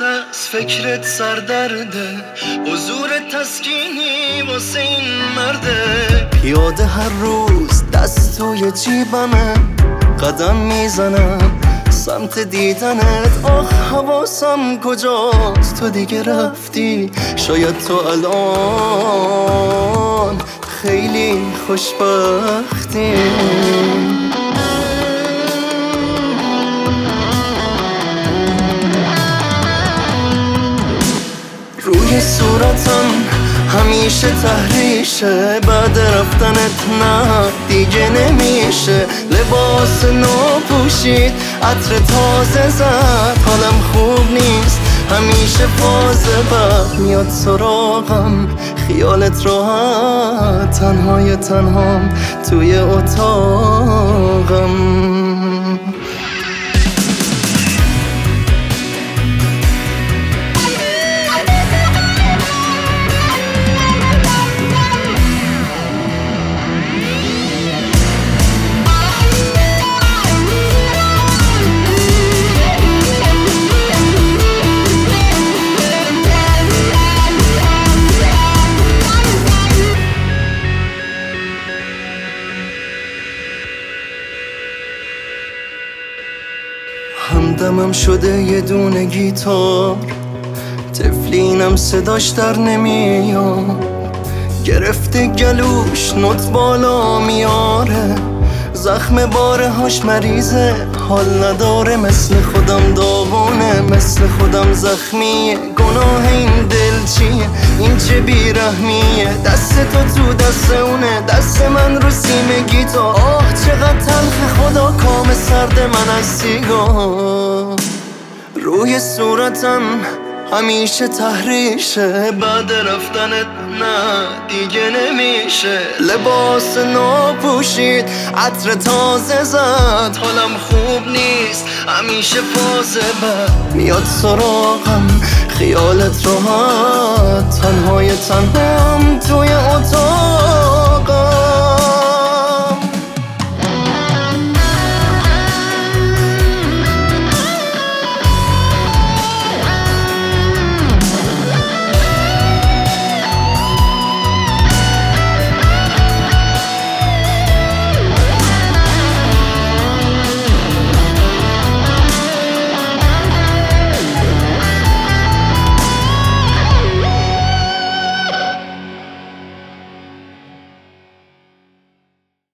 از فکرت سردرده، حضور تسکینی واسه این مرده. پیاده هر روز دست توی جیبمه، قدم میزنم سمت دیدنت. آخ حواسم کجاست، تو دیگه رفتی. شاید تو الان خیلی خوشبختی. روی صورتم همیشه تحریشه، بعد رفتنت نه دیگه نمیشه. لباس نو پوشید، عطر تازه زد، حالم خوب نیست. همیشه فازه بد میاد سراغم، خیالت راحت، تنهای تنهام توی اتاقم. همدمم شده یه دونه گیتار، تفلینم صداش در نمیاد. گرفته گلوش نوت بالا میاره، زخم باره هاش مریضه، حال نداره. مثل خودم داغونه، مثل خودم زخمیه. گناه این دل چیه، این چه بیرحمیه. دست تو دست اونه، دست من رو سیم گیتار. آه چقدر تلخ، خدا کام سرد من از سیگار. روی صورتم همیشه تحریشه، بعد رفتنت نه دیگه نمیشه. لباس نو پوشید، عطر تازه زد، حالم خوب نیست. همیشه فازه بد میاد سراغم، خیالت راحت، تنهای تنهام توی اتاقم.